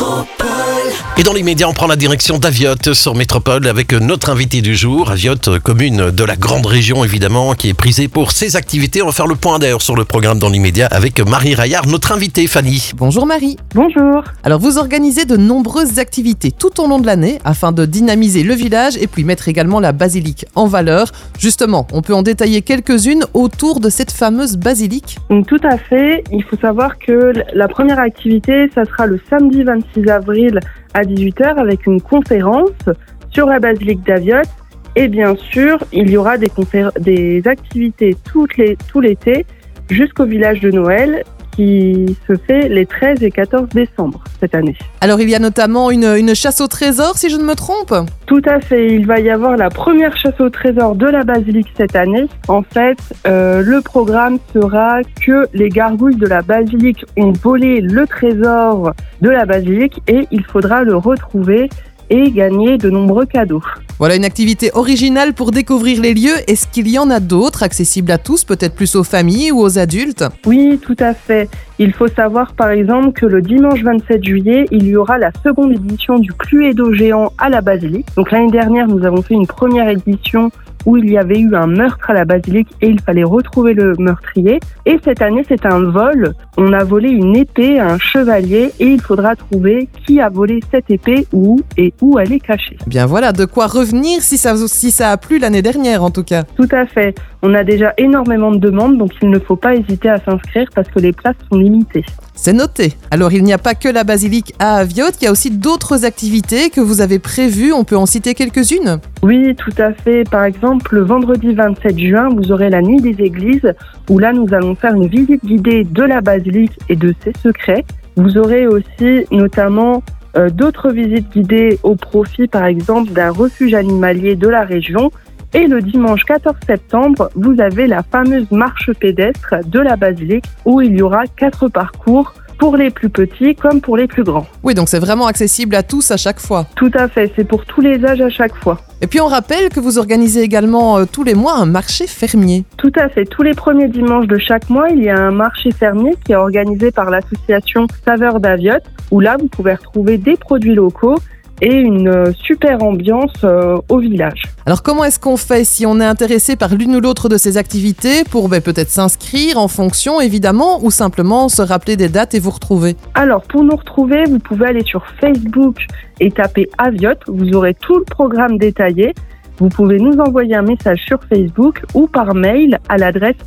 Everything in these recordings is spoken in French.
Et dans l'immédiat, on prend la direction d'Aviotte sur Métropole avec notre invité du jour. Aviotte, commune de la grande région évidemment, qui est prisée pour ses activités. On va faire le point d'ailleurs sur le programme dans l'immédiat avec Marie Raillard, notre invitée Fanny. Bonjour Marie. Bonjour. Alors vous organisez de nombreuses activités tout au long de l'année afin de dynamiser le village et puis mettre également la basilique en valeur. Justement, on peut en détailler quelques-unes autour de cette fameuse basilique. Donc, tout à fait. Il faut savoir que la première activité, ça sera le samedi 26 avril à 18h avec une conférence sur la basilique d'Aviotte. Et bien sûr, il y aura des activités tout l'été jusqu'au village de Noël qui se fait les 13 et 14 décembre cette année. Alors il y a notamment une chasse au trésor si je ne me trompe. Tout à fait, il va y avoir la première chasse au trésor de la basilique cette année. En fait, le programme sera que les gargouilles de la basilique ont volé le trésor de la basilique et il faudra le retrouver et gagner de nombreux cadeaux. Voilà une activité originale pour découvrir les lieux. Est-ce qu'il y en a d'autres accessibles à tous, peut-être plus aux familles ou aux adultes ? Oui, tout à fait. Il faut savoir par exemple que le dimanche 27 juillet, il y aura la seconde édition du Cluedo géant à la basilique. Donc l'année dernière, nous avons fait une première édition où il y avait eu un meurtre à la basilique et il fallait retrouver le meurtrier. Et cette année, c'est un vol. On a volé une épée à un chevalier et il faudra trouver qui a volé cette épée où elle est cachée. Bien voilà, de quoi revenir si ça a plu l'année dernière en tout cas. Tout à fait. On a déjà énormément de demandes, donc il ne faut pas hésiter à s'inscrire parce que les places sont limitées. C'est noté. Alors il n'y a pas que la basilique à Aviotte, il y a aussi d'autres activités que vous avez prévues, on peut en citer quelques-unes ? Oui, tout à fait. Par exemple, le vendredi 27 juin, vous aurez la nuit des églises, où là nous allons faire une visite guidée de la basilique et de ses secrets. Vous aurez aussi notamment d'autres visites guidées au profit, par exemple, d'un refuge animalier de la région. Et le dimanche 14 septembre, vous avez la fameuse marche pédestre de la basilique où il y aura 4 parcours pour les plus petits comme pour les plus grands. Oui, donc c'est vraiment accessible à tous à chaque fois. Tout à fait, c'est pour tous les âges à chaque fois. Et puis on rappelle que vous organisez également tous les mois un marché fermier. Tout à fait, tous les premiers dimanches de chaque mois, il y a un marché fermier qui est organisé par l'association Saveurs d'Aviotte où là, vous pouvez retrouver des produits locaux et une super ambiance au village. Alors comment est-ce qu'on fait si on est intéressé par l'une ou l'autre de ces activités pour peut-être s'inscrire en fonction évidemment ou simplement se rappeler des dates et vous retrouver ? Alors pour nous retrouver, vous pouvez aller sur Facebook et taper Aviotte, vous aurez tout le programme détaillé. Vous pouvez nous envoyer un message sur Facebook ou par mail à l'adresse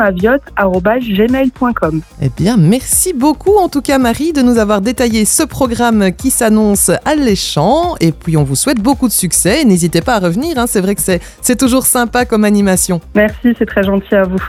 animaviotte@gmail.com. Eh bien, merci beaucoup en tout cas Marie de nous avoir détaillé ce programme qui s'annonce alléchant et puis on vous souhaite beaucoup de succès et n'hésitez pas à revenir, c'est vrai que c'est toujours sympa comme animation. Merci, c'est très gentil à vous.